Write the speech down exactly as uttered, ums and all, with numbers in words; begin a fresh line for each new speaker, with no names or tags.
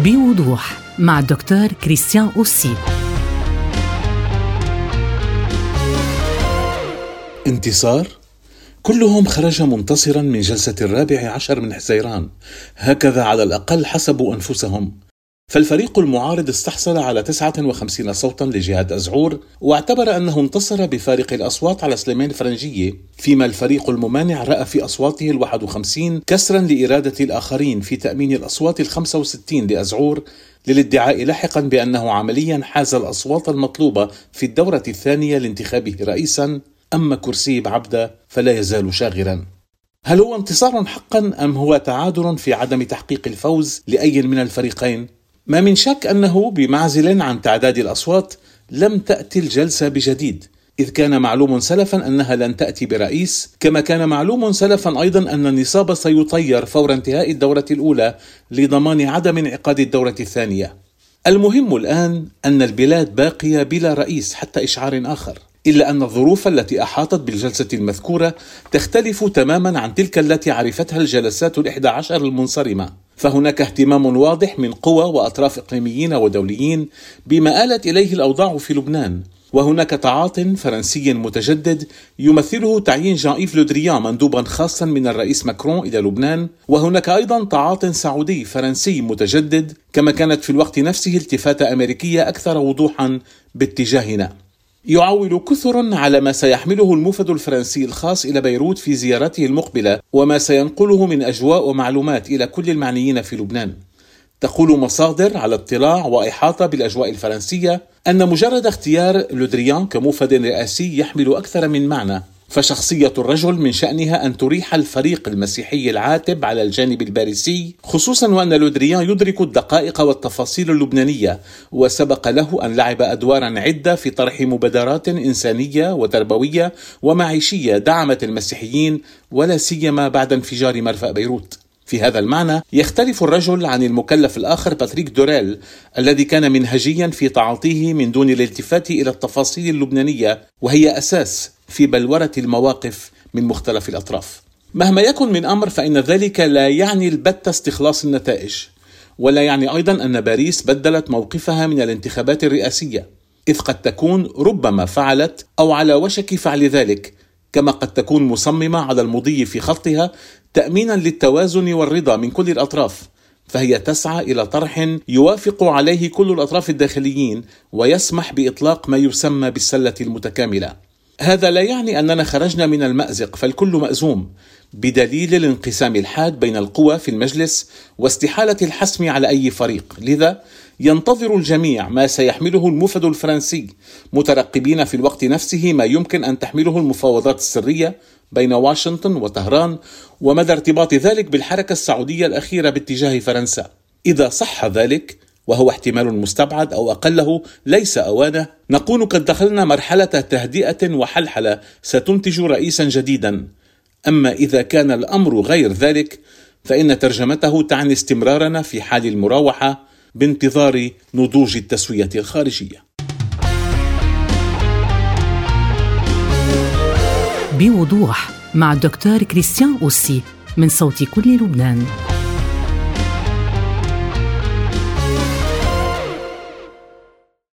بوضوح مع الدكتور كريستيان أوسي.
انتصار؟ كلهم خرج منتصرا من جلسة الرابع عشر من حزيران، هكذا على الأقل حسبوا أنفسهم. فالفريق المعارض استحصل على تسعة وخمسين صوتا لجهاد أزعور، واعتبر أنه انتصر بفارق الأصوات على سليمان فرنجية، فيما الفريق الممانع رأى في أصواته الواحد وخمسين كسرا لإرادة الآخرين في تأمين الأصوات الخمسة وستين لأزعور، للادعاء لاحقا بأنه عمليا حاز الأصوات المطلوبة في الدورة الثانية لانتخابه رئيسا. أما كرسي بعبدة فلا يزال شاغرا. هل هو انتصار حقا أم هو تعادل في عدم تحقيق الفوز لأي من الفريقين؟ ما من شك أنه بمعزل عن تعداد الأصوات لم تأتي الجلسة بجديد، إذ كان معلوم سلفا أنها لن تأتي برئيس، كما كان معلوم سلفا أيضا أن النصاب سيطير فور انتهاء الدورة الأولى لضمان عدم انعقاد الدورة الثانية. المهم الآن أن البلاد باقية بلا رئيس حتى إشعار آخر، إلا أن الظروف التي أحاطت بالجلسة المذكورة تختلف تماما عن تلك التي عرفتها الجلسات الإحدى عشر المنصرمة. فهناك اهتمام واضح من قوى وأطراف إقليميين ودوليين بما آلت إليه الأوضاع في لبنان، وهناك تعاط فرنسي متجدد يمثله تعيين جان إيف لو دريان مندوبا خاصا من الرئيس ماكرون إلى لبنان، وهناك أيضا تعاط سعودي فرنسي متجدد، كما كانت في الوقت نفسه التفاتة أمريكية أكثر وضوحا باتجاهنا. يعول كثر على ما سيحمله الموفد الفرنسي الخاص إلى بيروت في زيارته المقبلة، وما سينقله من أجواء ومعلومات إلى كل المعنيين في لبنان. تقول مصادر على اطلاع وإحاطة بالأجواء الفرنسية أن مجرد اختيار لو دريان كموفد رئاسي يحمل أكثر من معنى، فشخصية الرجل من شأنها أن تريح الفريق المسيحي العاتب على الجانب الباريسي، خصوصا وأن لو دريان يدرك الدقائق والتفاصيل اللبنانية، وسبق له أن لعب أدوارا عدة في طرح مبادرات إنسانية وتربوية ومعيشية دعمت المسيحيين، ولا سيما بعد انفجار مرفأ بيروت. في هذا المعنى يختلف الرجل عن المكلف الآخر باتريك دوريل، الذي كان منهجيا في تعاطيه من دون الالتفات إلى التفاصيل اللبنانية، وهي أساس في بلورة المواقف من مختلف الأطراف. مهما يكن من أمر فإن ذلك لا يعني البتة استخلاص النتائج، ولا يعني أيضا أن باريس بدلت موقفها من الانتخابات الرئاسية، إذ قد تكون ربما فعلت أو على وشك فعل ذلك، كما قد تكون مصممة على المضي في خطها تأمينا للتوازن والرضا من كل الأطراف، فهي تسعى إلى طرح يوافق عليه كل الأطراف الداخليين ويسمح بإطلاق ما يسمى بالسلة المتكاملة. هذا لا يعني أننا خرجنا من المأزق، فالكل مأزوم، بدليل الانقسام الحاد بين القوى في المجلس واستحالة الحسم على أي فريق. لذا ينتظر الجميع ما سيحمله الموفد الفرنسي، مترقبين في الوقت نفسه ما يمكن أن تحمله المفاوضات السرية بين واشنطن وطهران، ومدى ارتباط ذلك بالحركة السعودية الأخيرة باتجاه فرنسا. إذا صح ذلك، وهو احتمال مستبعد أو أقله ليس أوانه، نكون قد دخلنا مرحلة تهدئة وحلحلة ستنتج رئيسا جديدا. أما إذا كان الأمر غير ذلك فإن ترجمته تعني استمرارنا في حال المراوحة بانتظار نضوج التسوية الخارجية.
بوضوح مع الدكتور كريستيان أوسي من صوت كل لبنان.